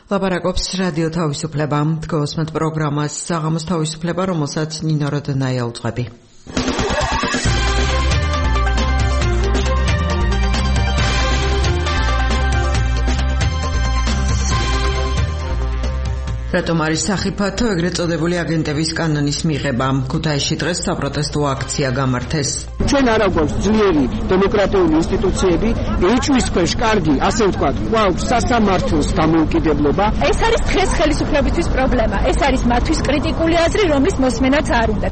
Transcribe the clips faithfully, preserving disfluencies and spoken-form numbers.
ლაპარაკობს რადიო თავისუფლება, გოსმენთ პროგრამას საღამოს თავისუფლება, რომელსაც ნინო როდნაია უძღვები. რატომ არის სახიფათო ეგრეთ წოდებული აგენტების კანონის მიღება? ქუთაისში დღეს საპროტესტო აქცია გამართეს. ჩვენ არ აგვაქვს ძლიერი დემოკრატიული ინსტიტუციები, ეჭვის ქვეშ კარგი, ასე ვთქვათ, გვაქვს სასამართლოს დამოუკიდებლობა. ეს არის დღეს ხელისუფლებისთვის პრობლემა. ეს არის მათთვის კრიტიკული აზრი, რომლის მოსმენაც არ უნდა.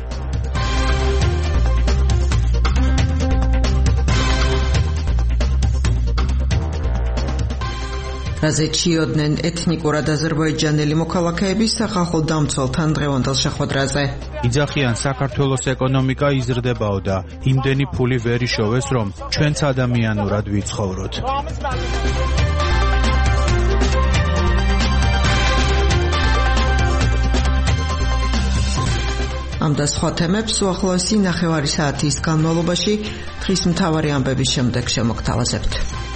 რაზეჩიოდნენ ეთნიკურად აზერბაიჯანელი მოქალაქეების სახალხო დამცველთან დღევანდელ შეხვედრაზე. იძახიან საქართველოს ეკონომიკა იზრდებაო და იმდენი ფული ვერ იშოვეს, რომ ჩვენც ადამიანურად ვიცხოვროთ. ამ და სხვა თემებს უახლოესი ნახევარი საათის განმავლობაში დღის მთავარი ამბების შემდეგ შემოგთავაზებთ.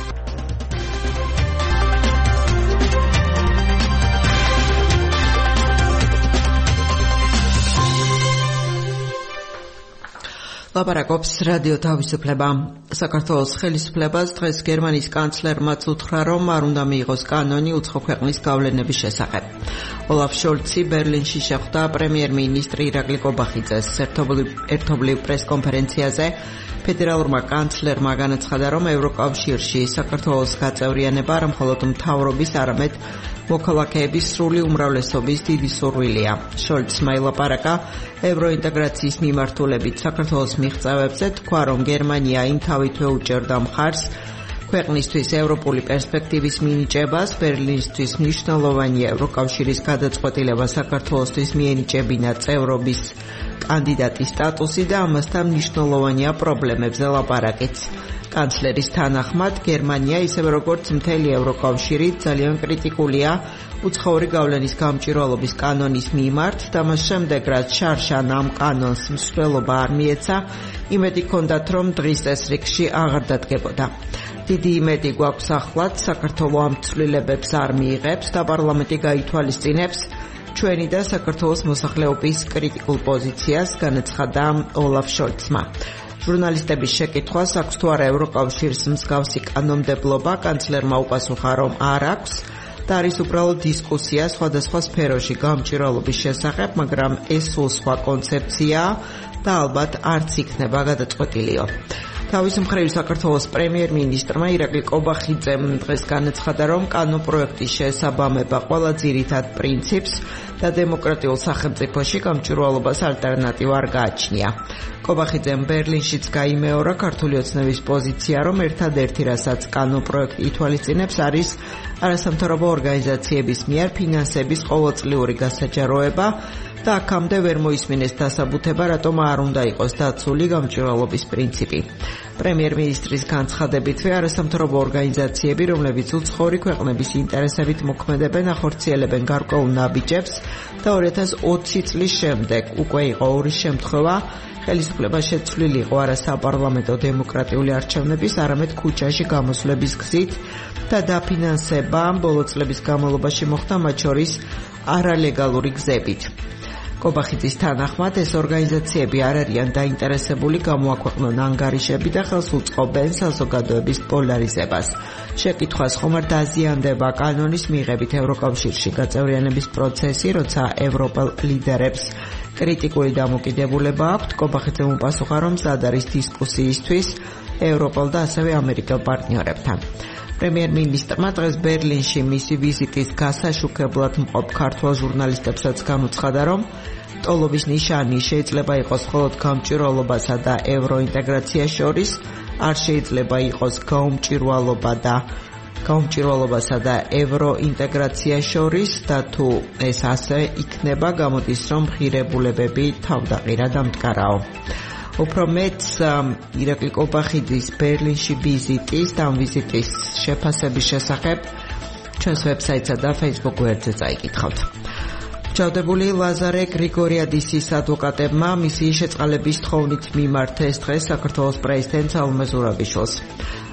ლაპარაკობს რადიო თავისუფლება. საქართველოს ხელისუფლებას დღეს გერმანიის კანცლერმაც უთხრა, რომ არ უნდა მიიღოს კანონი უცხო ქვეყნის გავლენების შესახებ. ოლაფ შოლცი ბერლინში შეხვდა პრემიერ-მინისტრი ირაკლი კობახიძეს. ერთობლივ პრესკონფერენციაზე ფედერალურმა კანცლერმა განაცხადა, რომ ევროკავშირში საქართველოს გაწევრიანება არა მხოლოდ მთავრობის, არამედ მოქალაქეების სრული უმრავლესობის დიდი სურვილია. შოლცმა ილაპარაკა ევროინტეგრაციის მიმართულებით საქართველოს მიღწევებზე, თქვა, რომ გერმანია იმ თავითვე უჭერდა მხარს ქვეყნისთვის ევროპული პერსპექტივის მინიჭებას, ბერლინისთვის მნიშვნელოვანია ევროკავშირის გადაწყვეტილება საქართველოსთვის მიენიჭებინა წევრობის კანდიდატის სტატუსი და ამასთან მნიშვნელოვანია პრობლემებზე ლაპარაკიც. კანცლერის თანახმად, გერმანია, ისევე როგორც მთელი ევროკავშირი, ძალიან კრიტიკულია უცხოური გავლენის გამჭვირვალობის კანონის მიმართ და მას შემდეგ, რაც შარშან ამ კანონს მსვლელობა არ მიეცა, იმედი ჰქონდათ, რომ დღის წესრიგში აღარ დადგებოდა. დიდი იმედი გვაქვს ახლაც, საქართველოს ამ ცვლილებებს არ მიიღებს და პარლამენტი გაითვალისწინებს ჩვენი და საქართველოს მოსახლეობის კრიტიკულ პოზიციას, განაცხადა ოლაფ შოლცმა. ჟურნალისტების შეკითხვას, აქვს თუ არა ევროკავშირს მსგავსი კანონმდებლობა, კანცლერმა უპასუხა, რომ არ აქვს და არის უბრალოდ დისკუსია სხვადასხვა სფეროში გამჭვირვალობის შესახებ, მაგრამ ეს სულ სხვა კონცეფციაა და ალბათ არც იქნება გადაწყვეტილიო. თავის მხრივ საქართველოს პრემიერ-მინისტრმა ირაკლი კობახიძემ დღეს განაცხადა, რომ კანონპროექტის შესაბამება ყველა ძირითად პრინციპს და დემოკრატიულ სახელმწიფოში გამჭვირვალობას ალტერნატივა არ გააჩნია. კობახიძემ ბერლინშიც გაიმეორა ქართული ოცნების პოზიცია, რომ ერთადერთი რასაც კანონპროექტი ითვალისწინებს, არის არასამთავრობო ორგანიზაციების მიერ ფინანსების ყოველწლიური გასაჯაროება და აქამდე ვერ მოისმინეს დასაბუთება, რატომ არ უნდა იყოს დაცული გამჭვირვალობის პრინციპი. პრემიერ-მინისტრის განცხადებითვე არასამთავრობო ორგანიზაციები, რომლებიც უცხოური ქვეყნების ინტერესებით მოქმედებენ, ახორციელებენ გარკვეულ ნაბიჯებს და ორი ათას ოცი წლის შემდეგ უკვე იყო ორი შემთხვევა, ხელისუფლება შეცვლილი იყო არა საპარლამენტო დემოკრატიული არჩევნების, არამედ ქუჩაში გამოსვლების გზით და დაფინანსება ბოლო წლების განმავლობაში მოხდა, მათ შორის არალეგალური გზებით. კობახიძის თანახმად, ეს ორგანიზაციები არ არიან დაინტერესებული გამოაქვეყნონ ანგარიშები და ხელს უწყობენ საზოგადოების პოლარიზებას. შეკითხვას, ხომ არ დაზიანდება კანონის მიღებით ევროკავშირში გაწევრიანების პროცესი, როცა ევროპელ ლიდერებს კრიტიკული დამოკიდებულება აქვთ, კობახიძემ უპასუხა, რომ მზად არის დისკუსიისთვის ევროპელ და ასევე ამერიკელ პარტნიორებთან. პრემიერ-მინისტრმა დღეს ბერლინში მისი ვიზიტის გასაშუქებლად მყოფ ქართველ ჟურნალისტებსაც განუცხადა, რომ ტოლობის ნიშანი შეიძლება იყოს მხოლოდ გამჭვირვალობასა და ევროინტეგრაციას შორის, არ შეიძლება იყოს გაუმჭვირვალობა და გაუმჭვირვალობასა და ევროინტეგრაციას შორის და თუ ეს ასე იქნება, გამოდის, რომ ღირებულებები თავდაყირა და მტკარაო. უფრო მეც ირაკლი კობახიძის ბერლინში ვიზიტის და ამ ვიზიტის შეფასების შესახებ ჩვენს ვებსაიტსა და Facebook გვერდზე წაიკითხავთ. ჩავდებული ლაზარე გრიგორიადისის ადვოკატებმა მისი შეწყალების თხოვნით მიმართეს დღეს საქართველოს პრეზიდენტ საულმე ზურაბიშვილს.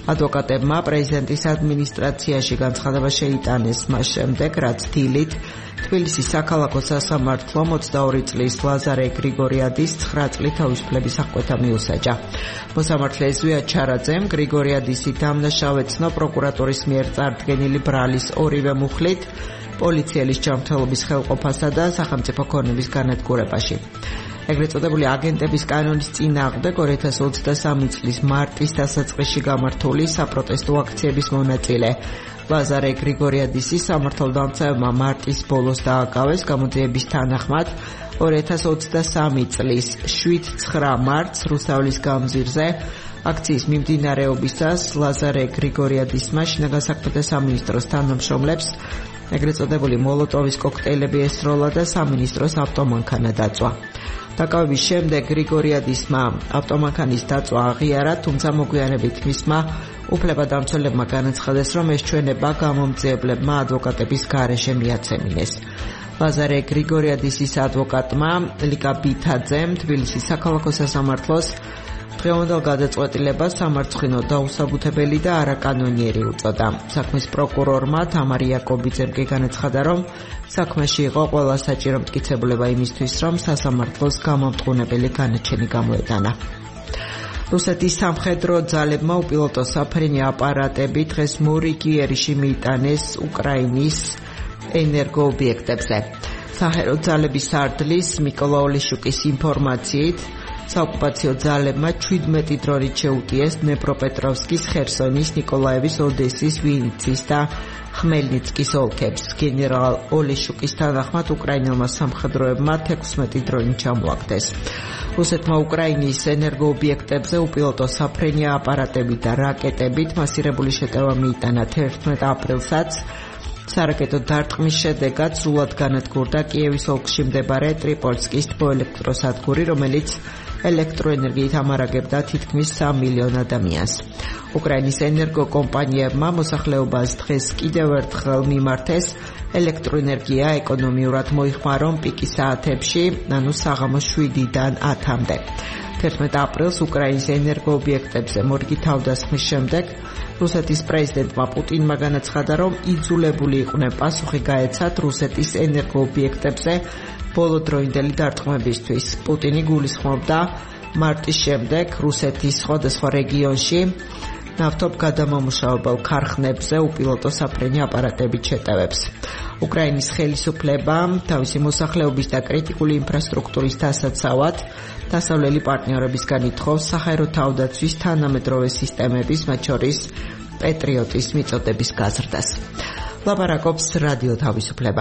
ადვოკატებმა პრეზიდენტის ადმინისტრაციაში განცხადება შეიტანეს მას შემდეგ, რაც დილით თბილისის საქალაქო სასამართლომ ოცდაორი წლის ლაზარე გრიგორიადის ცხრა წლით თავისუფლების აღკვეთა მიუსაჯა. მოსამართლე ზვიად ჩარაძემ გრიგორიადისი დამნაშავე ცნო პროკურატურის მიერ წარდგენილი ბრალის ორივე მუხლით პოლიციელის ჯანმრთელობის ხელყოფასა და სახელმწიფო ქონების განადგურებაში. ეგრეთ წოდებული აგენტების კანონის წინააღმდეგ ორი ათას ოცდასამი წლის მარტის დასაწყისში გამართული საპროტესტო აქციების მონაწილე ლაზარე გრიგორიადისი სამართალდამცავებმა მარტის ბოლოს დააკავეს. გამოძიების თანახმად ორი ათას ოცდასამი წლის შვიდ ცხრა მარტს რუსთაველის გამზირზე აქციის მიმდინარეობისას ლაზარე გრიგორიადისმა შინაგან საქმეთა სამინისტროს თანამშრომლებს ეგრეთ წოდებული მოლოტოვის კოქტეილები ესროლა და სამინისტროს ავტომანქანა დაწვა. დაკავების შემდეგ გრიგორიადისმა ავტომანქანის დაწვა აღიარა, თუმცა მოგვიანებით მისმა უფლებადამცველებმა განაცხადეს, რომ ეს ჩვენება გამომძიებლებმა ადვოკატების გარეშე მიაცემინეს. ლაზარე გრიგორიადისის ადვოკატმა ლიკა ბითაძემ თბილისის საქალაქო სასამართლოს დღევანდელ გადაწყვეტილებას სამარცხინო დაუსაბუთებელი და არაკანონიერი უწოდა. საქმის პროკურორმა თამარ იაკობიძემ კი განაცხადა, რომ საქმეში იყო ყველა საჭირო მტკიცებულება იმისთვის, რომ სასამართლოს გამომტყუნებელი განაჩენი გამოეტანა. რუსეთის სამხედრო ძალებმა უპილოტო საფრენი აპარატები დღეს მორიგიერში მიიტანეს უკრაინის ენერგოობიექტებზე. საჰაერო ძალების სარდლის მიკოლა ოლეშუკის ინფორმაციით საოკუპაციო ძალებმა ჩვიდმეტი დრონით შეუტიეს დნეპროპეტროვსკის, ხერსონის, ნიკოლაევის, ოდესის, ვინიცის და ხმელნიცკის ოლქებს. გენერალ ოლეშუკის თანახმად უკრაინელმა სამხედროებმა თექვსმეტი დრონი ჩამოაგდეს. რუსეთმა უკრაინის ენერგოობიექტებზე უპილოტო საფრენი აპარატები და რაკეტებით მასირებული შეტევა მიიტანა თერთმეტ აპრილსაც. სარაკეტო დარტყმის შედეგად სრულად განადგურდა კიევის ოლქში მდებარე ტრიპოლსკის თბოელექტროსადგური, რომელიც ელექტროენერგიით ამარაგებდა თითქმის სამ მილიონ ადამიანს. უკრაინის ენერგოკომპანიებმა მოსახლეობას დღეს კიდევ ერთხელ მიმართეს ელექტროენერგია ეკონომიურად მოიხმარონ პიკის საათებში, ანუ საღამოს შვიდიდან ათამდე. თერთმეტ აპრილს უკრაინის ენერგოობიექტებზე მორიგი თავდასხმის შემდეგ რუსეთის პრეზიდენტმა პუტინმა განაცხადა, რომ იძულებული იყვნენ პასუხი გაეცათ რუსეთის ენერგოობიექტებზე ბოლოდროინდელი დარტყმებისთვის. პუტინი გულისხმობდა მარტის შემდეგ რუსეთის სხვადასხვა რეგიონში ნავთობ გადამამუშავებელ ქარხნებზე უპილოტო საფრენი აპარატებით შეტევებს. უკრაინის ხელისუფლებამ თავისი მოსახლეობის და კრიტიკული ინფრასტრუქტურის დასაცავად დასავლელი პარტნიორებისგან ითხოვს საჰაერო თავდაცვის თანამედროვე სისტემების, მათ შორის პეტრიოტის მიწოდების გაზრდას. ლაპარაკობს რადიო თავისუფლება.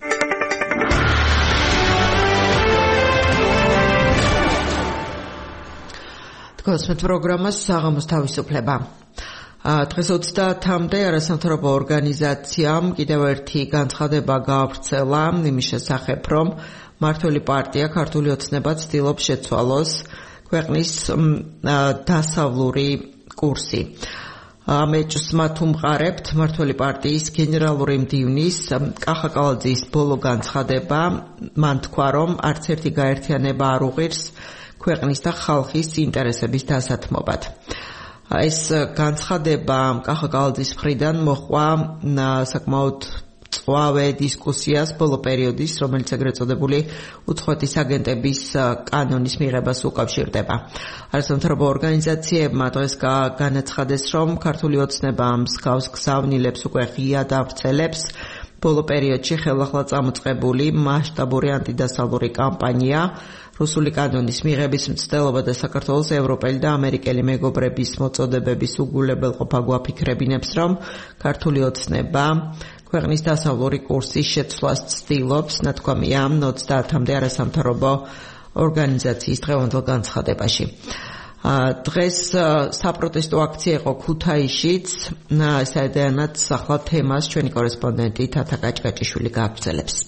თქვენს პროგრამას საღამოს თავისუფლება. დღეს ოცდაათამდე არასამთავრობო ორგანიზაციამ კიდევ ერთი განცხადება გაავრცელა იმის შესახებ, რომ მართველი პარტია ქართული ოცნება ცდილობს შეცვალოს ქვეყნის დასავლური კურსი. ამ ეჭვს მათ უმყარებთ მართველი პარტიის გენერალური მდივნის კახა კალაძის ბოლო განცხადება. მან თქვა, რომ არც ერთი გაერთიანება არ უღირს ქვეყნის და ხალხის ინტერესების დასათმობად. ეს განცხადება კახა კალაძის მხრიდან მოჰყვა საკმაოდ წვავე დისკუსიას ბოლო პერიოდის, რომელიც ეგრეთ წოდებული უცხოეთის აგენტების კანონის მიღებას უკავშირდება. არასამთავრობო ორგანიზაციებმა დღეს განაცხადეს, რომ ქართული ოცნება მსგავს გზავნილებს უკვე ღიად ავრცელებს. ბოლო პერიოდში ხელახლა წამოწყებული მასშტაბური ანტიდასავლური კამპანია რუსული კანონის მიღების მცდელობა და საქართველოს ევროპელი და ამერიკელი მეგობრების მოწოდებების უგულებელყოფა გვაფიქრებინებს, რომ ქართული ოცნება ქვეყნის დასავლური კურსის შეცვლას ცდილობს, ნათქვამია ოცდაათამდე არასამთავრობო ორგანიზაციის დღევანდელ განცხადებაში. დღეს საპროტესტო აქცია იყო ქუთაისშიც, საიდანაც ახლა თემას ჩვენი კორესპონდენტი თათა კაჭკაჭიშვილი გააგრძელებს.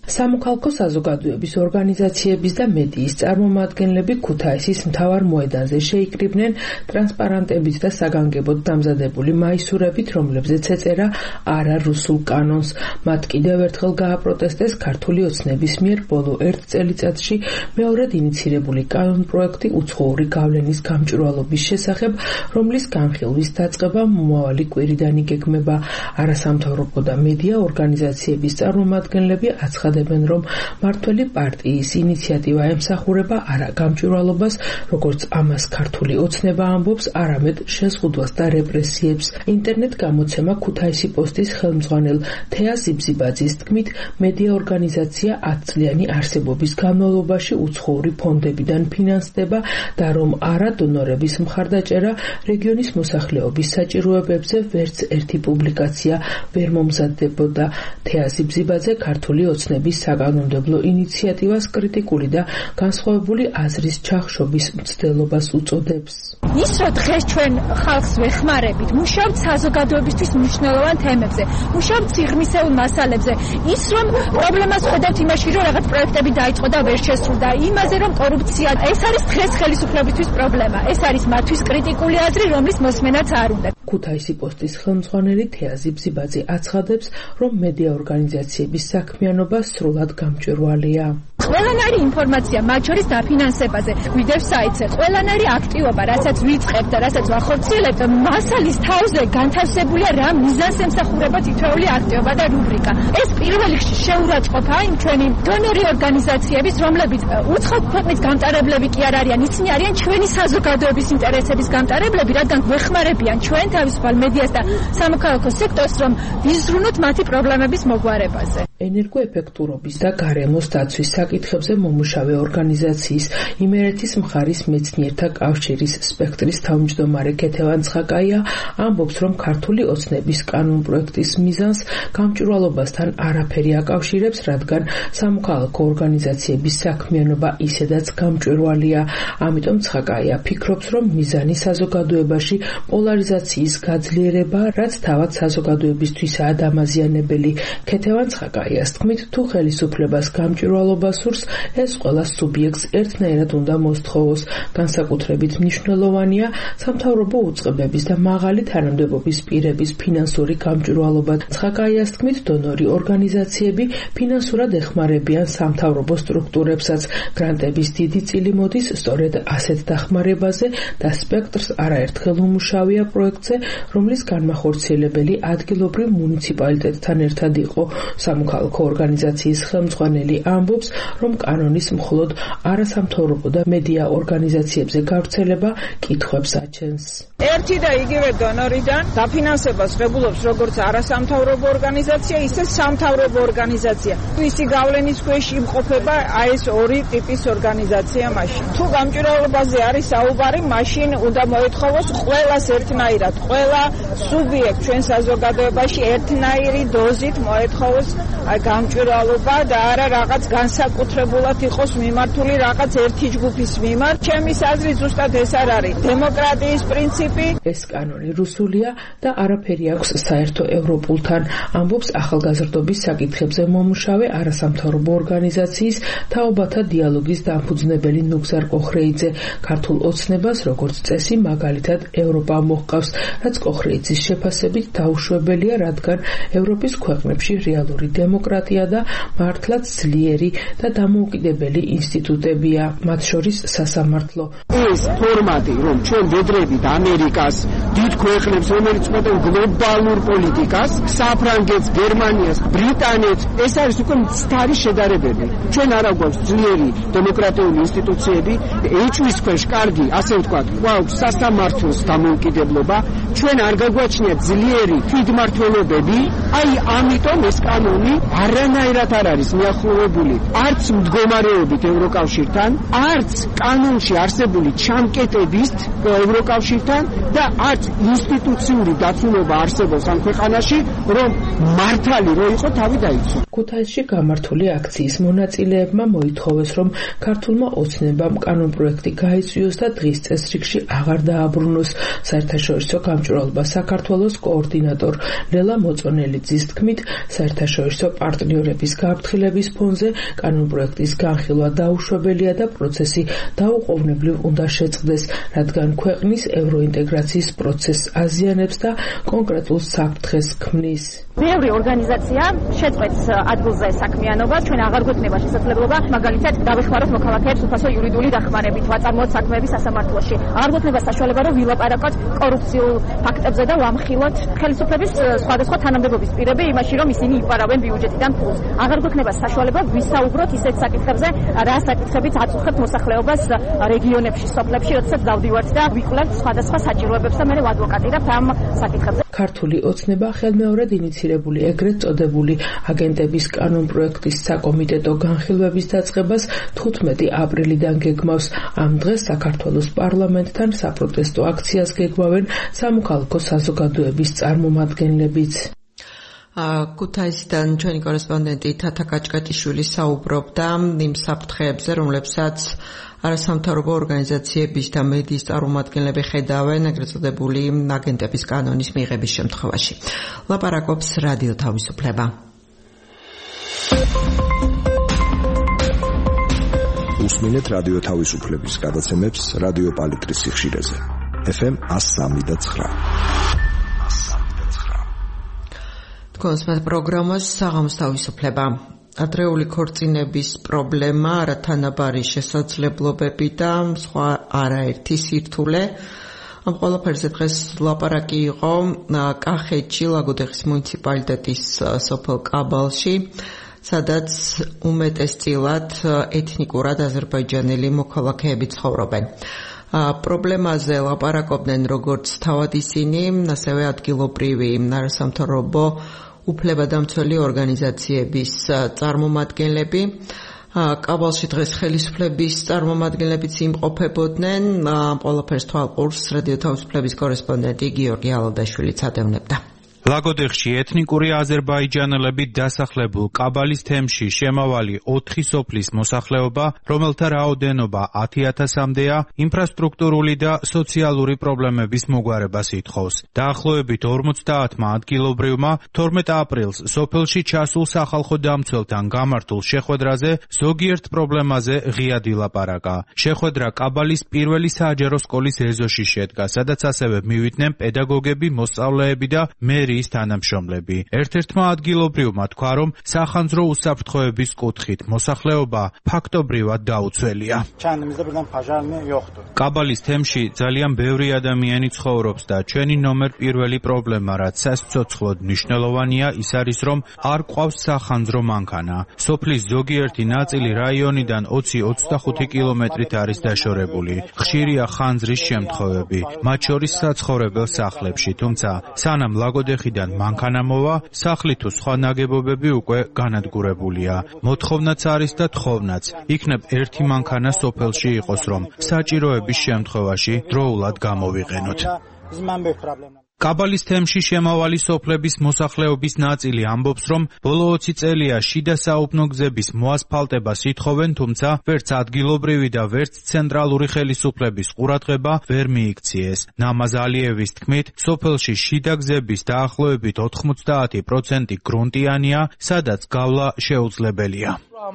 სამოქალაქო საზოგადოების ორგანიზაციების და მედიის წარმომადგენლები ქუთაისის მთავარ მოედანზე შეიკრიბნენ ტრანსპარანტებით და საგანგებოდ დამზადებული მაისურებით, რომლებზეც ეწერა არა რუსულ კანონს. მათ კიდევ ერთხელ გააპროტესტეს ქართული ოცნების მიერ ბოლო ერთ წელიწადში მეორედ ინიცირებული კანონპროექტი უცხოური გავლენის გამჭვირვალობის შესახებ, რომლის განხილვის დაწყება მომავალი კვირიდან იგეგმება. არასამთავრობო და მედია ორგანიზაციების წარმომადგენლები აცხადებენ, რომ მართველი პარტიის ინიციატივა ემსახურება არა გამჭვირვალობას, როგორც ამას ქართული ოცნება ამბობს, არამედ შეზღუდვას და რეპრესიებს. ინტერნეტ გამოცემა ქუთაისი პოსტის ხელმძღვანელ თეა ზიბზიბაძის თქმით, მედია ორგანიზაცია ათწლიანი არსებობის განმავლობაში უცხოური ფონდებიდან ფინანსდება და რომ არა დონორების მხარდაჭერა რეგიონის მოსახლეობის საჭიროებებზე ვერც ერთი პუბლიკაცია ვერ მომზადდებოდა. თეა ზიბზიბაძე ქართული ოცნების საკანონმდებლო ინიციატივას კრიტიკული და განსხვავებული აზრის ჩახშობის მცდელობას უწოდებს. ის რომ დღეს ჩვენ ხალხს ვეხმარებით, მუშაობთ საზოგადოებისთვის მნიშვნელოვან თემებზე, მუშაობთ სიღრმისეულ მასალებზე, ის რომ პრობლემას ხედავთ იმაში, რომ რაღაც პროექტები დაიწყო და ვერ შესრულდა, იმაზე რომ კორუფცია, ეს არის დღეს ხელისუფლებისთვის პრობლემა, ეს არის მათთვის კრიტიკული აზრი, რომლის მოსმენაც არ უნდა. ქუთაისი პოსტის ხელმძღვანელი თეა ზიბზიბაძე აცხადებს, რომ მედია ორგანიზაციების საქმიანობა სრულად გამჭვირვალეა. ყველანაირი ინფორმაცია, მათ შორის დაფინანსებაზე, გვიდევ საიტზე, ყველანაირი აქტივობა, რასაც ვიწყებთ და რასაც ვახორციელებთ, მასალის თავზე განთავსებულია რა მიზანს ემსახურება თითოეული აქტივობა და რუბრიკა. ეს პირველ რიგში შეურაცხყოფა იმ ჩვენი დონორი ორგანიზაციების, რომლებიც უცხო ქვეყნის გამტარებლები კი არ არიან, ისინი არიან ჩვენი საზოგადოების ინტერესების გამტარებლები, რადგან გვეხმარებიან ჩვენ თავისუფალ მედიას და სამოქალაქო სექტორს, რომ ვიზრუნოთ მათი პრობლემების მოგვარებაზე. ენერგოეფექტურობის და გარემოს დაცვის საკითხებზე მომუშავე ორგანიზაციის იმერეთის მხარის მეცნიერთა კავშირის სპექტრის თავმჯდომარე ქეთევან ცხაკაია ამბობს, რომ ქართული ოცნების კანონპროექტის მიზანს გამჭვირვალობასთან არაფერი აკავშირებს, რადგან სამოქალაქო ორგანიზაციების საქმიანობა ისედაც გამჭვირვალეა. ამიტომ ცხაკაია ფიქრობს, რომ მიზანი საზოგადოებაში პოლარიზაციის გაძლიერება, რაც თავად საზოგადოებისთვისაა დამაზიანებელი. ქეთევან ცხაკაიას თქმით, თუ ხელისუფლებას გამჭვირვალობა სურს, ეს ყველა სუბიექტს ერთნაირად უნდა მოსთხოვოს. განსაკუთრებით მნიშვნელოვანია სამთავრობო უწყებების და მაღალი თანამდებობის პირების ფინანსური გამჭვირვალობა. ცხაკაიას თქმით, დონორი ორგანიზაციები ფინანსურად ეხმარებიან სამთავრობო სტრუქტურებსაც. გრანტების დიდი წილი მოდის სწორედ ასეთ დახმარებაზე და სპექტრს არაერთხელ უმუშავია პროექტზე, რომლის განმახორციელებელი ადგილობრივ მუნიციპალიტეტთან ერთად იყო. სამოქალაქო ორგანიზაციის ხელმძღვანელი ამბობს, რომ კანონის მხოლოდ არასამთავრობო და მედია ორგანიზაციებზე გავრცელება კითხვებს აჩენს. ერთი და იგივე დონორიდან დაფინანსებას ღებულობს როგორც არასამთავრობო ორგანიზაცია, ისე სამთავრობო ორგანიზაცია. ისი გავლენის ქვეშ იმყოფება აი ეს ორი ტიპის ორგანიზაცია მაშინ. თუ გამჭვირვალობაზე არის საუბარი, მაშინ უნდა მოეთხოვოს ყველას ერთნაირად, ყველა სუბიექტ ჩვენ საზოგადოებაში ერთნაირი დოზით მოეთხოვოს გამჭვირვალობა და არა რაღაც განსაკუთრებულად იყოს მიმართული რაღაც ერთი ჯგუფის მიმართ. ჩემის აზრით ზუსტად ეს არ არის დემოკრატიის პრინციპი. ეს კანონი რუსულია და არაფერი აქვს საერთო ევროპულთან, ამბობს ახალგაზრდობის საკითხებზე მომუშავე არასამთავრობო ორგანიზაციის თაობათა დიალოგის დამფუძნებელი ნუგზარ კოხრეიძე. ქართულ ოცნებას როგორც წესი მაგალითად ევროპა მოჰყავს, რაც კოხრეიძის შეფასებით დაუშვებელია, რადგან ევროპის ქვეყნებში რეალური დემოკრატია და მართლაც ძლიერი და დამოუკიდებელი ინსტიტუტებია, მათ შორის სასამართლო. ეს ფორმატი, რომ ჩვენ ვედრებით ამერიკას, დიდ ქვეყნებს, რომელიც ყვეტენ გლობალურ პოლიტიკას, საფრანგეთს, გერმანიას, ბრიტანეთს, ეს არის უკვე მცდარი შედარებები. ჩვენ არა გვაქვს ძლიერი დემოკრატიული ინსტიტუციები, ეჭვის ქვეშ კარგი, ასე ვთქვათ, გვაქვს სასამართლოს დამოუკიდებლობა, ჩვენ არ გაგვაჩნია ძლიერი თვითმმართველობები, აი ამიტომ ეს კანონი არანაირად არ არის მიახლოვებული არც მდგომარეობით ევროკავშირთან, არც კანონში არსებული ჩამკეტებით ევროკავშირთან და არც ინსტიტუციური დაცულობა არსებობს ამ ქვეყანაში, რომ მართალი რო იყო თავი დაიცვა. ქუთაისში გამართული აქციის მონაწილეებმა მოითხოვეს, რომ ქართულმა ოცნებამ კანონპროექტი გაიწვიოს და დღის წესრიგში აღარ დააბრუნოს. საერთაშორისო გამჭვირვალობა საქართველოს კოორდინატორ ლელა მოწონელიძის თქმით, საერთაშორისო პარტნიორების გაფრთხილების ფონზე კანონპროექტის განხილვა დაუშვებელია და პროცესი დაუყოვნებლივ უნდა შეწყდეს, რადგან ქვეყნის ევროინტეგრაციის პროცესს აზიანებს და კონკრეტულ საფრთხეს ქმნის. Ბევრი ორგანიზაცია შეწყვეტს ადგილზე საქმიანობას, ჩვენ აღარ გვექნება შესაძლებლობა მაგალითად დავეხმაროთ მოქალაქეებს უფასო იურიდიული დახმარებით, ვაწარმოოთ საქმეები სასამართლოში. აღარ გვექნება საშუალება, რომ ვილაპარაკოთ კორუფციულ ფაქტებზე და ვამხილოთ ხელისუფლების სხვადასხვა თანამდებობის პირები იმაში, რომ ისინი იპარავენ ბიუჯეტიდან ფულს. აღარ გვექნება საშუალება ვისაუბროთ ისეთ საკითხებზე, რა საკითხებით აწუხებთ მოსახლეობას რეგიონებში, სოფლებში, როდესაც დავდივართ და ვიკვლევთ სხვადასხვა საჭიროებებს და მე ვადვოკატირებ ამ საკითხებზე. ქართული ოცნება ხელმეორედ ინიცირებული ეგრეთ წოდებული აგენტების კანონპროექტის საკომიტეტო განხილვების დაწყებას თხუთმეტი აპრილიდან გეგმავს. ამ დღეს საქართველოს პარლამენტთან საპროტესტო აქციას გეგმავენ სამოქალაქო საზოგადოების წარმომადგენლებიც. ქუთაისიდან ჩვენი კორესპონდენტი თათა კაჭკატიშვილი საუბრობდა იმ საფრთხეებზე, რომლებსაც არასამთავრობო ორგანიზაციების და მედიის წარმომადგენლები ხედავენ ეგრეთ წოდებული აგენტების კანონის მიღების შემთხვევაში. ლაპარაკობს რადიო თავისუფლება. უსმინეთ რადიო თავისუფლების გადაცემებს რადიო პალიტრის სიხშირეზე. ეფ ემ one oh three და nine. კონსმეთ პროგრამას საღამოს თავისუფლება. ადრეული ქორწინების პრობლემა, არათანაბარი შესაძლებლობები და სხვა არაერთი სირთულე. ამ ყველაფერზე დღეს ლაპარაკი იყო კახეთში, ლაგოდეხის მუნიციპალიტეტის სოფელ კაბალში, სადაც უმეტესწილად ეთნიკურად აზერბაიჯანელი მოქალაქეები ცხოვრობენ. პრობლემაზე ლაპარაკობდნენ როგორც თავად ისინი, ასევე ადგილობრივი არასამთავრობო უფლებადამცველი ორგანიზაციების წარმომადგენლები. კაბალში დღეს ხელისუფლების წარმომადგენლებიც იმყოფებოდნენ. ყველაფერს თვალყურს რადიო თავისუფლების კორესპონდენტი გიორგი ალადაშვილიც ადევნებდა. ლაგოდეხში ეთნიკური აზერბაიჯანელები დასახლებულ კაბალის თემში შემავალი ოთხი სოფლის მოსახლეობა, რომელთა რაოდენობა ათი ათასამდეა, ინფრასტრუქტურული და სოციალური პრობლემების მოგვარებას ითხოვს. დაახლოებით ორმოცდაათმა ადგილობრივმა თორმეტ აპრილს სოფელში ჩასულ სახალხო დამცველთან გამართულ შეხვედრაზე ზოგიერთ პრობლემაზე ღიად ილაპარაკა. შეხვედრა კაბალის პირველი საჯარო სკოლის ეზოში შედგა, სადაც ასევე მივიდნენ პედაგოგები, მოსწავლეები და მერი თანამშრომლები. ერთ-ერთმა ადგილობრივმა თქვა, რომ სახანძრო უსაფრთხოების კუთხით მოსახლეობა ფაქტობრივად დაუცველია. კაბალის თემში ძალიან ბევრი ადამიანი ცხოვრობს და ჩვენი ნომერ პირველი პრობლემა, რაც სასიცოცხლოდ მნიშვნელოვანია, ის არის, რომ არ ყავს სახანძრო მანქანა. სოფლის ზოგიერთი ნაწილი რაიონიდან ოცი ოცდახუთი კილომეტრით არის დაშორებული. ხშირია ხანძრის შემთხვევები, მათ შორის საცხოვრებელ სახლებში, თუმცა სანამ ლაგოდეხი მანქანა მოვა, სახლი თუ სხვა ნაგებობები უკვე განადგურებულია. მოთხოვნაც არის და თხოვნაც. იქნებ ერთი მანქანა სოფელში იყოს, რომ საჭიროების შემთხვევაში დროულად გამოვიყენოთ. კაბალის თემში შემავალი სოფლების მოსახლეობის ნაწილი ამბობს, რომ ბოლო ოცი წელია შიდა საუბნო გზების მოასფალტებას ითხოვენ, თუმცა ვერც ადგილობრივი და ვერც ცენტრალური ხელისუფლების ყურადღება ვერ მიიქციეს. ნამაზ ალიევის თქმით, სოფელში შიდა გზების დაახლოებით ოთხმოცდაათი პროცენტი გრუნტიანია, სადაც გავლა შეუძლებელია.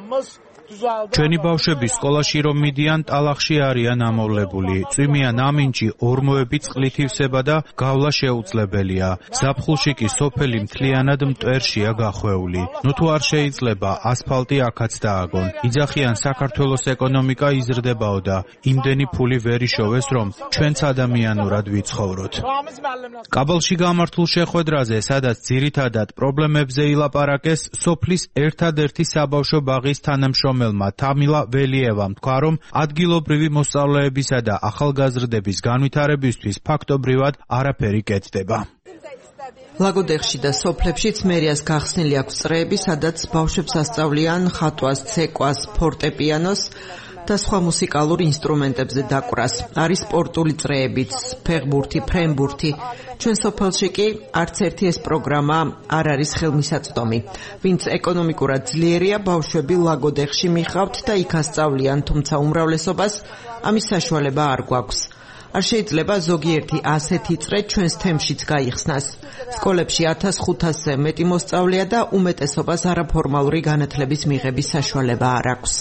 ჩვენი ბავშვები სკოლაში რომ მიდიან, ტალახში არიან ამოვლებული. წვიმიან ამინჯი, ორმოები წყლით ივსება და გავლა შეუძლებელია. ზაფხულში კი სოფელი მთლიანად მტვერშია გახვეული. ნუ თუ არ შეიძლება, ასფალტი აქაც დააგონ. იძახიან საქართველოს ეკონომიკა იზრდებაო და იმდენი ფული ვერ იშოვეს, რომ ჩვენც ადამიანურად ვიცხოვროთ. კაბალში გამართულ შეხვედრაზე, სადაც ძირითადად პრობლემებზე ილაპარაკეს, სოფლის ერთადერთი საბავშვო ბაღის თანამშრომელი თამილა ველიევამ თქვა, რომ ადგილობრივი მოსწავლეებისა და ახალგაზრდების განვითარებისთვის ფაქტობრივად არაფერი კეთდება. ლაგოდეხში და სოფლებშიც მერიას გახსნილი აქვს წრეები, სადაც ბავშვებს ასწავლიან ხატვას, ცეკვას, ფორტეპიანოს და სხვა მუსიკალურ ინსტრუმენტებზე დაკვრას. არის სპორტული წრეებიც, ფეხბურთი, ფრენბურთი. ჩვენ სოფელში კი არც ერთი ეს პროგრამა არ არის ხელმისაწვდომი. ვინც ეკონომიკურად ძლიერია, ბავშვები ლაგოდეხში მიხავთ და იქ ასწავლიან, თუმცა უმრავლესობას ამის საშუალება არ გვაქვს. არ შეიძლება ზოგიერთი ასეთი წრე ჩვენს თემშიც გაიხსნას. სკოლებში ათას ხუთასზე მეტი მოსწავლეა და უმეტესობას არაფორმალური განათლების მიღების საშუალება არ აქვს.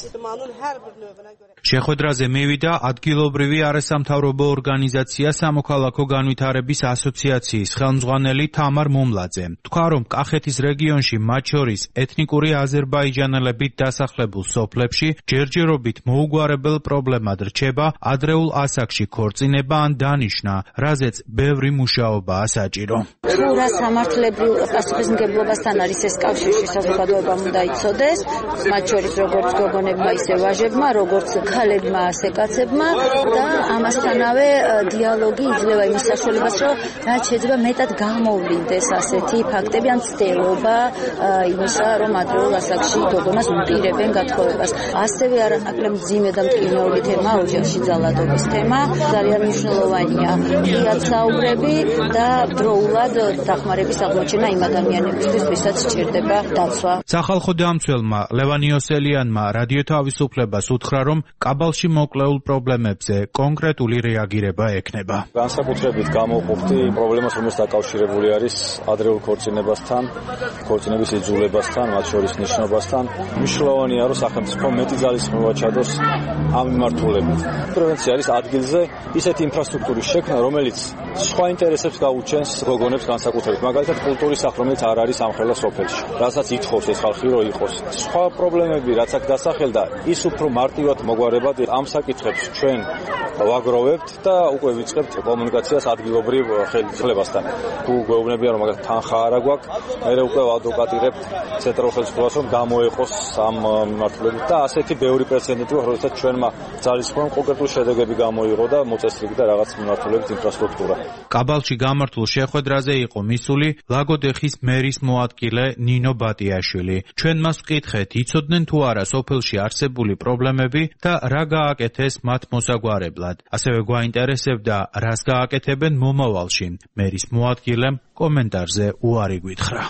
შეხვედრაზე მივიდა ადგილობრივი არასამთავრობო ორგანიზაცია სამოქალაქო განვითარების ასოციაციის ხელმძღვანელი თამარ მომლაძე. თქვა, რომ კახეთის რეგიონში მათ შორის ეთნიკური აზერბაიჯანელებით დასახლებულ სოფლებში ჯერჯერობით მოუგვარებელ პრობლემად რჩება ადრეულ ასაკში ქორწინება ან დანიშნა, რაზეც ბევრი მუშაობაა საჭირო. თუ რა სამართლებრივ პასუხისმგებლობასთან არის ეს კავშირში საზოგადოებამ უნდა იცოდეს, მათ შორის როგორც გოგონებმა, ისე ვაჟებმა, როგორც ქალებმა, ასე კაცებმა და ამასთანავე დიალოგი იძლევა იმის საშუალებას, რომ რაც შეიძლება მეტად გამოვლინდეს ასეთი ფაქტები ან ცდელობა იმისა, რომ ადრეულ ასაკში გოგონას უპირებენ გათხოვებას. ასევე არანაკლებ მძიმე და მტკივნეული თემა ოჯახში ძალადობის თემა, ძალიან მნიშვნელოვანია იაცაუბრები და დროულად დახმარების აღმოჩენა იმ ადამიანებისთვის, ვისაც სჭირდება დაცვა. სახალხო დამცველმა ლევან იოსელიანმა რადიო თავისუფლებას უთხრა, რომ კაბალში მოკლეულ პრობლემებზე კონკრეტული რეაგირება ექნება. განსაკუთრებით გამოვყოფდი პრობლემას, რომელიც დაკავშირებული არის ადრეულ ქორწინებასთან, ქორწინების იძულებასთან, მათ შორის ნიშნობასთან. მნიშვნელოვანია, რომ სახელმწიფო მეტი ძალისხმევა ჩადოს ამ მიმართულებით. პრევენცია არის ადგილზე ისეთი ინფრასტრუქტურის შექმნა, რომელიც სხვა ინტერესებს გაუჩენს გოგონებს განსაკუთრებით. მაგალითად, კულტურის სახლ, რომელიც არ არის ამხელა სოფელში. რასაც ითხოვს ეს ხალხი, რომ იყოს. სხვა პრობლემები, რაც აქ დასახელდა, ის უფრო მარტივად მოგვარებად ამ საკითხებს ჩვენ ვაგროვებთ და უკვე ვიწყებთ კომუნიკაციას ადგილობრივ ხელისუფლებასთან. თუ გვეუბნებიან, რომ მაგათ თანხა არა გვაქვს, მერე უკვე ვადვოკატირებთ ცენტრალურ ხელისუფლებას, რომ გამოეყოს ამ მიმართულებით და ასეთი ბევრი პრეცედენტი, როდესაც ჩვენმა ძალისხმევამ კონკრეტული შედეგები გამოიღო და მოწესრიგდა და რაღაც მიმართულებით ინფრასტრუქტურა. კაბალში გამართულ შეხვედრაზე იყო მისული ლაგოდეხის მერის მოადგილე ნინო ბატიაშვილი. ჩვენ მას ვკითხეთ, იცოდნენ თუ არა სოფელში არსებული პრობლემები და რა გააკეთეს მათ მოსაგვარებლად. ასევე გვაინტერესებდა, რას გააკეთებენ მომავალში. მერის მოადგილემ კომენტარზე უარი გვითხრა.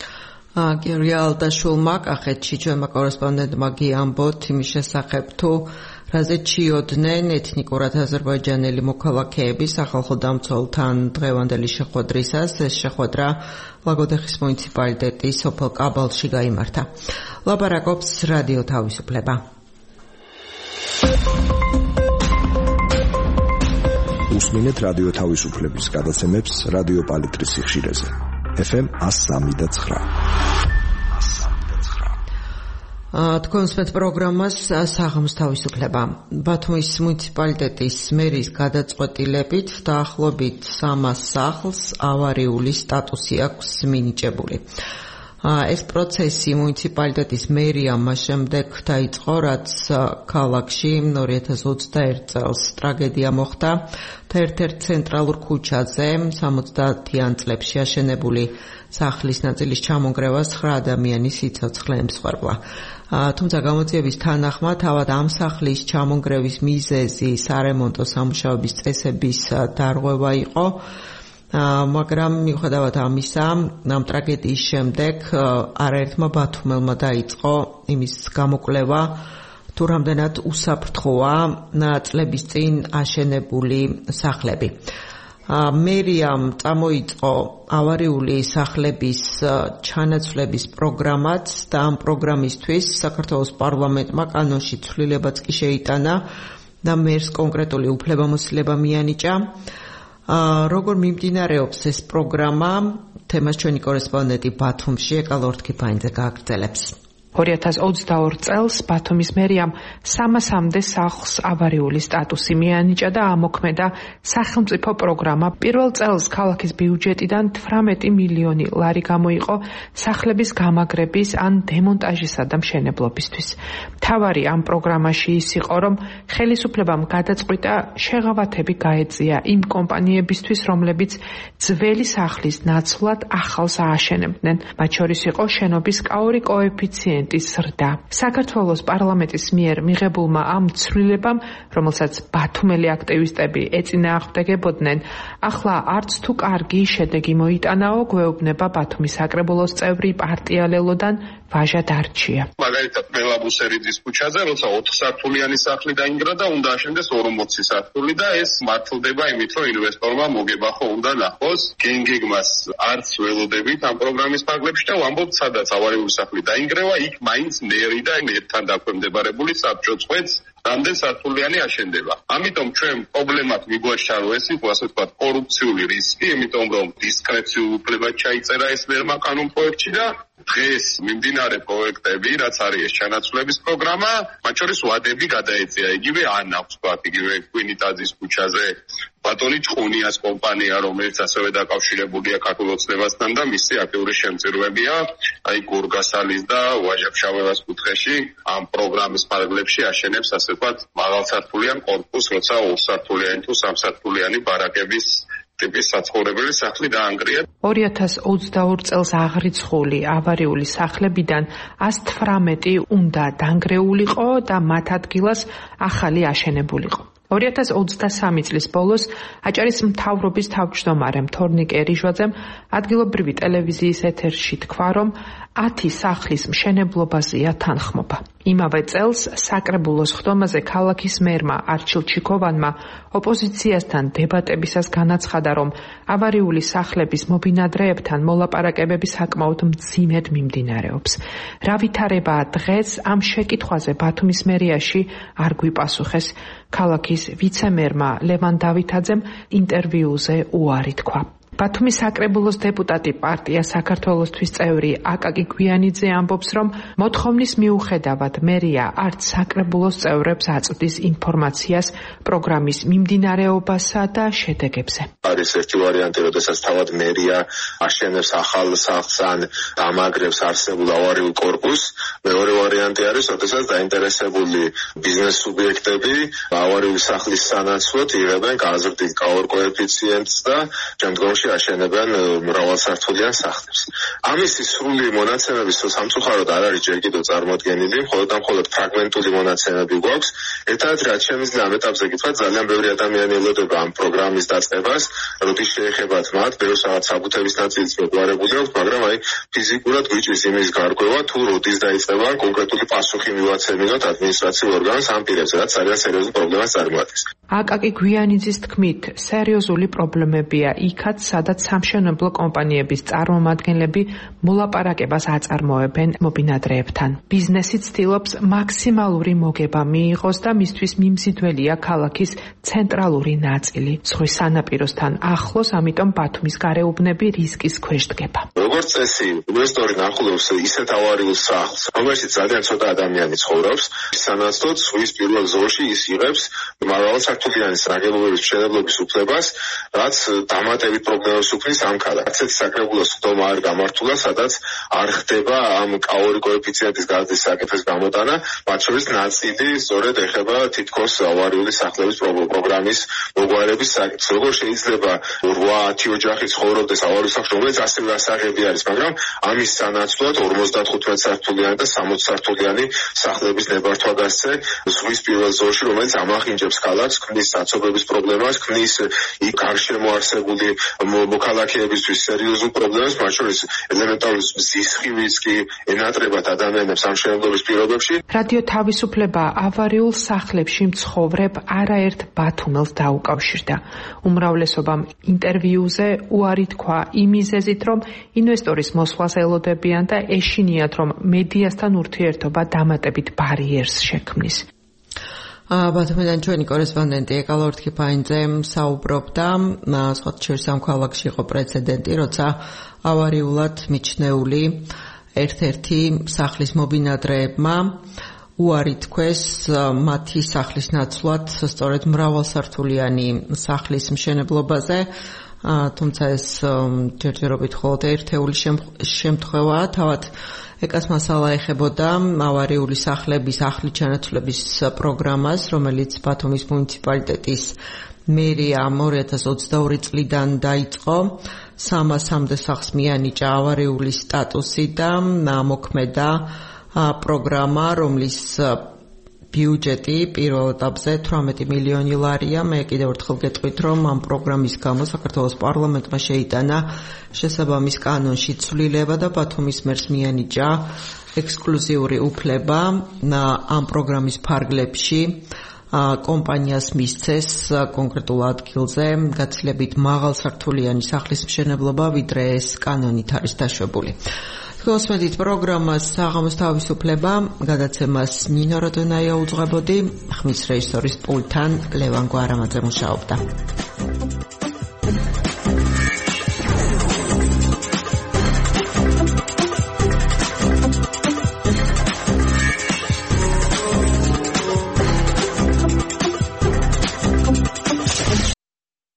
გიორგი ალდაშვილმა კახეთში ჩვენმა კორესპონდენტმა გიამბოთ იმის შესახებ, თუ რაზე ჩიოდნენ ეთნიკურად აზერბაიჯანელი მოქალაქეები სახალხო დამცველთან დღევანდელი შეხვედრისას. ეს შეხვედრა ლაგოდეხის მუნიციპალიტეტის სოფელ კაბალში გაიმართა. ლაპარაკობს რადიო თავისუფლება. უსმინეთ რადიო თავისუფლების გადაცემებს რადიო პალიტრის სიხშირეზე. ეფ ემ one oh three და nine. თქვენს მეტ პროგრამას საღამოს თავისუფლება. ბათუმის მუნიციპალიტეტის მერის გადაწყვეტილებით დაახლოებით სამას სახლს ავარიული სტატუსი აქვს მინიჭებული. ეს პროცესი მუნიციპალიტეტის მერიამ მას შემდეგ დაიწყო, რაც ქალაქში ორი ათას ოცდაერთი წელს ტრაგედია მოხდა და ერთ-ერთ ცენტრალურ ქუჩაზე სამოცდაათიან წლებში აშენებული სახლის ნაწილის ჩამონგრევა ცხრა ადამიანის სიცოცხლე ემსხვერპლა. თუმცა გამოძიების თანახმად თავად ამ სახლის ჩამონგრევის მიზეზი სარემონტო სამუშაოების წესების დარღვევა იყო, მაგრამ მიუხედავად ამისა, ამ ტრაგედიის შემდეგ არაერთმა ბათუმელმა დაიწყო იმის გამოკვლევა, თუ რამდენად უსაფრთხოა წლების წინ აშენებული სახლები. მერიამ წამოიწყო ავარიული სახლების ჩანაცვლების პროგრამაც და ამ პროგრამისთვის საქართველოს პარლამენტმა კანონში ცვლილებაც კი შეიტანა და მერს კონკრეტული უფლებამოსილება მიანიჭა. როგორ მიმდინარეობს ეს პროგრამა, თემას ჩვენი კორესპონდენტი ბათუმში ეკალ ორთქიფანიძე გააგრძელებს. ორი ათას ოცდაორი წელს ბათუმის მერიამ სამასამდე სახლს ავარიული სტატუსი მიანიჭა და ამოქმედა სახელმწიფო პროგრამა. პირველ წელს ქალაქის ბიუჯეტიდან თვრამეტი მილიონი ლარი გამოიყო სახლების გამაგრების ან დემონტაჟისა და მშენებლობისთვის. მთავარი ამ პროგრამაში ის იყო, რომ ხელისუფლებამ გადაწყვიტა შეღავათები გაეწია იმ კომპანიებისთვის, რომლებიც ძველი სახლის ნაცვლად ახალს ააშენებდნენ. მათ შორის იყო შენობის კაური კოეფიციენტი კონტინენტის ზრდა. საქართველოს პარლამენტის მიერ მიღებულმა ამ ცვლილებამ, რომელსაც ბათუმელი აქტივისტები ეწინააღმდეგებოდნენ, ახლა არც თუ კარგი შედეგი მოიტანაო, გვეუბნება ბათუმის საკრებულოს წევრი პარტია ლელოდან ვაჟა დარჩია. მაგალითად, მელაბუსერიძის ქუჩაზე, როცა ოთხ სართულიანი სახლი დაინგრა და უნდა აშენდეს ორმოცი სართული და ეს მართლდება იმით, რომ ინვესტორმა მოგება ხო უნდა ნახოს. გენგეგმას არც ველოდებით ამ პროგრამის ფარგლებში და ვამბობთ, სადაც ავარიული სახლი დაინგრევა, იქ მაინც მერი და მერთან დაქვემდებარებული საბჭო წვეთს რამდენ სართულიანი აშენდება. ამიტომ ჩვენ პრობლემად მიგვაჩნდა, რომ ეს იყო ასე ვთქვათ კორუფციული რისკი, იმიტომ რომ დისკრეციულ უფლებად ჩაიწერა ეს მერმა კანონ პროექტში და დღეს მიმდინარე პროექტები, რაც არის ეს ჩანაცვლების პროგრამა, მათ შორის ვადები გადაეწია. იგივე ანავს, ვთქვათ, იგივე კვინიტაძის ქუჩაზე ბატონი ჭყუნიას კომპანია, რომელიც ასევე დაკავშირებულია ქართულ ოცნებასთან და მისი აქტიური შემწირვებია, აი გორგასალის და ვაჟა-ფშაველას კუთხეში ამ პროგრამის ფარგლებში აშენებს ასე ვთქვათ მაღალსართულიან კორპუსს, როცა ორსართულიანი თუ სამსართულიანი ბარაკების ტიპის საცხოვრებელი სახლი დაანგრია. ორი ათას ოცდაორ წელს აღრიცხული ავარიული სახლებიდან ას თვრამეტი უნდა დანგრეულიყო და მათ ადგილას ახალი აშენებულიყო. ორი ათას ოცდასამი წლის ბოლოს აჭარის მთავრობის თავმჯდომარემ თორნიკე რიჟვაძემ ადგილობრივი ტელევიზიის ეთერში თქვა, რომ ათი სახლის მშენებლობაზეა თანხმობა. იმავე წელს საკრებულოს ხდომაზე ქალაქის მერმა არჩილ ჩიქოვანმა ოპოზიციასთან დებატებისას განაცხადა, რომ ავარიული სახლების მობინადრეებთან მოლაპარაკებები საკმაოდ მძიმედ მიმდინარეობს. რა ვითარებაა დღეს ამ შეკითხვაზე ბათუმის მერიაში არ გვიპასუხეს. ქალაქის ვიცემერმა ლევან დავითაძემ ინტერვიუზე უარი თქვა. ბათუმის საკრებულოს დეპუტატი პარტია საქართველოსთვის წევრი აკაკი გვიანიძე ამბობს, რომ მოთხოვნის მიუხედავად მერია არც საკრებულოს წევრებს აწვდის ინფორმაციას პროგრამის მიმდინარეობასა და შედეგებზე. არის ერთი ვარიანტი, როდესაც თავად მერია აშენებს ახალ სახლს ან დამაგრებს არსებულ ავარიულ კორპუსს. მეორე ვარიანტი არის, როდესაც დაინტერესებული ბიზნეს სუბიექტები ავარიული სახლის სანაცვლოდ იღებენ გაზრდილ კაორ კოეფიციენტს და შემდგომში აშენებენ მრავალსართულიან სახლებს. ამისი სრული მონაცემების სამწუხაროდ არ არის ჯერ კიდევ წარმოდგენილი, მხოლოდ და მხოლოდ ფრაგმენტული მონაცემები გვაქვს. ერთადერთი რაც შემიძლია ამ ეტაპზე გითხრათ, ძალიან ბევრი ადამიანი ელოდება ამ პროგრამის დაწყებას, როდის შეეხებათ მათ, ბევრს რაღაც საბუთების ნაწილიც მოგვარებული აქვს, მაგრამ აი ფიზიკურად გვიჭრის იმის გარკვევა, თუ როდის დაიწყება კონკრეტული პასუხი მივაცემინოთ ადმინისტრაციულ ორგანოს ამ პირებზე, რაც ძალიან სერიოზულ პრობლემას წარმოადგენს. აკაკი გვიანიძის თქმით, სერიოზული პრობლემებია იქაც, სადაც სამშენებლო კომპანიების წარმომადგენლები მოლაპარაკებას აწარმოებენ მობინადრეებთან. ბიზნესი ცდილობს მაქსიმალური მოგება მიიღოს და მისთვის მიმზიდველია ქალაქის ცენტრალური ნაწილი. ზღვის სანაპიროსთან ახლოს, ამიტომ ბათუმის გარეუბნები რისკის ქვეშ დგება. როგორც წესი, ინვესტორი ნახულობს ისეთ ავარიულ სახლს, რომელშიც ძალიან ცოტა ადამიანი ცხოვრობს, სანაცვლოდ ზღვის პირველ ზოლში ის იღებს მრავალსართულიანი ნაგებობების მშენებლობის უფლებას, რაც დამატებით პრობლემას უქმნის ამ ქალაქს. ესეთი საკრებულოს ხდომა არ გამართულა, სადაც არ ხდება ამ კაორი კოეფიციენტის გაზრდის საკითხის გამოტანა, მათ შორის ნაწილი სწორედ ეხება თითქოს ავარიული სახლების პროგრამის მოგვარების საკითხს. როგორ შეიძლება რვა ათი ოჯახი ცხოვრობდეს ავარიულ სახლში, რომელიც ასევე ასაღები არის, მაგრამ ამის სანაცვლოდ ორმოცდათხუთმეტ სართულიანი და სამოცი სართულიანი სახლების ნებართვა გასცე ზღვის პირველ ზოლში, რომელიც ამახინჯებს ქალაქს, ქმნის საცობების პრობლემას, ქმნის იქ გარშემო არსებული მოქალაქეებისთვის სერიოზულ პრობლემას, მათ შორის ელემენტარული ზისხივის კი ენატრებათ ადამიანებს ამ მშენებლობის პირობებში. რადიო თავისუფლება ავარიულ სახლებში მცხოვრებ არაერთ ბათუმელს დაუკავშირდა. უმრავლესობამ ინტერვიუზე უარი თქვა იმ მიზეზით, რომ ინვესტორის მოსვლას ელოდებიან და ეშინიათ, რომ მედიასთან ურთიერთობა დამატებით ბარიერს შექმნის. ბათუმიდან ჩვენი კორესპონდენტი ეკალა ორთქიფაინძე საუბრობდა, სხვა შორის ამ ქალაქში იყო პრეცედენტი, როცა ავარიულად მიჩნეული ერთ-ერთი სახლის მობინადრეებმა უარი თქვეს მათი სახლის ნაცვლად სწორედ მრავალსართულიანი სახლის მშენებლობაზე, თუმცა ეს ჯერჯერობით მხოლოდ ერთეული შემთხვევაა. თავად ეკას მასალა ეხებოდა ავარიული სახლების ახლით ჩანაცვლების პროგრამას, რომელიც ბათუმის მუნიციპალიტეტის მერიამ ორი ათას ოცდაორი წლიდან დაიწყო. სამასამდე სახლს მიანიჭა ავარიული სტატუსი და მოქმედა პროგრამა, რომლის ბიუჯეტი პირველ ეტაპზე თვრამეტი მილიონი ლარია. მე კიდევ ერთხელ გეტყვით, რომ ამ პროგრამის გამო საქართველოს პარლამენტმა შეიტანა შესაბამის კანონში ცვლილება და ბათუმის მერს მიანიჭა ექსკლუზიური უფლება ამ პროგრამის ფარგლებში კომპანიას მისცეს კონკრეტულ ადგილზე გაცილებით მაღალსართულიანი სახლის მშენებლობა, ვიდრე ეს კანონით არის დაშვებული. Გოსმედით პროგრამას საღამოს თავისუფლება, გადაცემას ნინო როდონაია უძღვებოდი, ხმის რეჟისორის პულტთან ლევან გვარამაძე მუშაობდა.